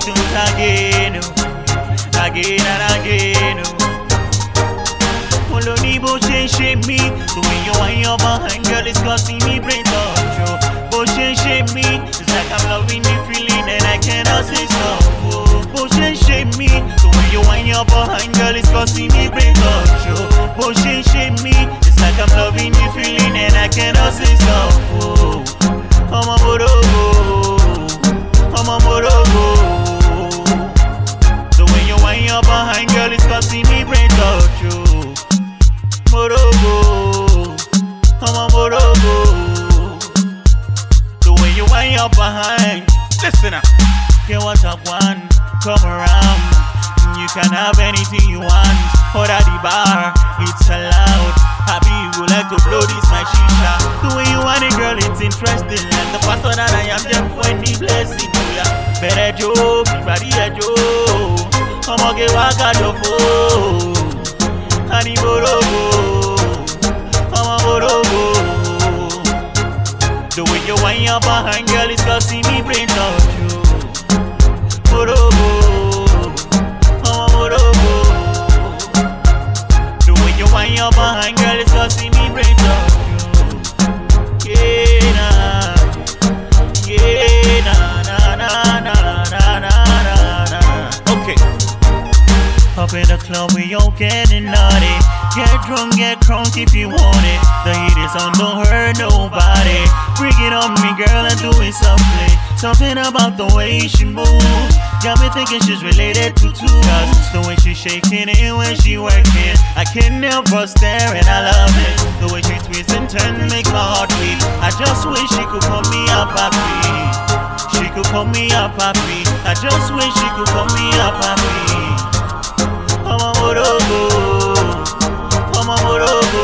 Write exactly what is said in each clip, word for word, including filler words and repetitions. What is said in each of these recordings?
tunes again, oh, again and again. Oh, Oloni bó ṣe ń ṣe mí, the way you wind your behind, girl, it's causing me brain touch. Oh, bó ṣe ń ṣe mí, it's like I'm loving the feeling and I cannot say stop. Oh, bó ṣe ń ṣe mí, the way you wind your behind, girl, it's causing me brain touch. Oh, bó ṣe ń ṣe mí, it's like I'm loving the feeling and I cannot say stop. Oh, ọmọ borogo, ọmọ borogo. The way you wind your behind, girl, it's causing me brain touch. Oh, borogo, ọmọ borogo. The way you wind your behind. Listen up. Get what up one, come around. You can have anything you want. Hold at the bar, it's allowed. Happy you would like to blow this my shisha. The way you want it, girl, it's interesting. Like the pastor that I am, just when the blessing. Yeah, better Joe, everybody a Joe. Come on, get waka jofo. Honey borogo, come on borogo. The way you wind your behind, girl, it's causing me brain touch. Borogo, come on borogo. The way you wind your behind, girl, it's causing me brain touch. Yeah, nah, yeah, nah, nah, nah, nah, nah, nah, nah. Okay. Up in the club, we all getting naughty. Get drunk, get crunk if you want it. The heat is on, don't hurt nobody. Bring it on me, girl, and do it softly. Something about the way she moves got me thinking she's related to two. Cause it's the way she's shaking it when she working. I can't help but stare and I love it. The way she twists and turns makes my heart beat. I just wish she could call me up happy. She could call me up happy. I just wish she could call me up happy. Ọmọ borogo, ọmọ borogo.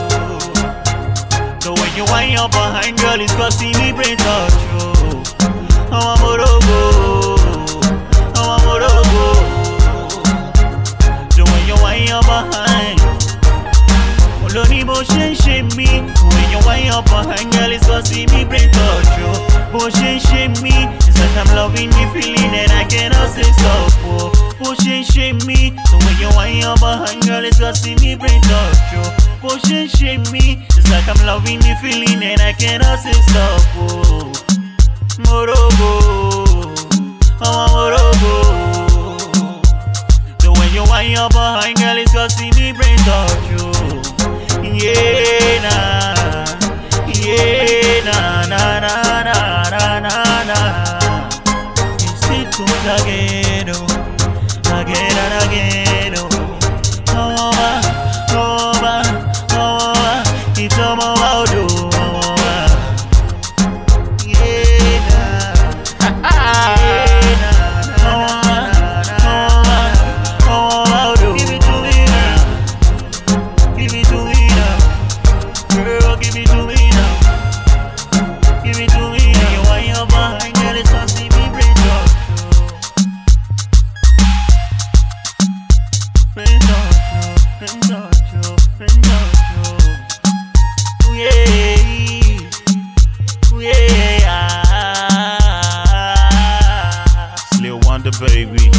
The way you wind your behind, girl, is causing me brain touch. Ọmọ borogo, ọmọ borogo. The way you wind your behind. Oloni bó ṣe ń ṣe mí. The way you wind your behind, girl, is causing me brain touch. Bó ṣe ń ṣe mí, it's like I'm loving the feeling and I cannot say stop. Oh, bó ṣe ń ṣe mí. The way you wind your behind, girl, it's causing me brain touch. Bó ṣe ń ṣe mí, it's like I'm loving the feeling and I cannot say stop. Oh, Morogo, ọmọ Morogo. The way you wind your behind, girl, it's causing me brain touch. Yeah, nah, yeah, nah, nah, nah, nah, nah, nah, nah. It's the tunes again, oh, again and again, oh. Over, over, over, it's all about you. Baby.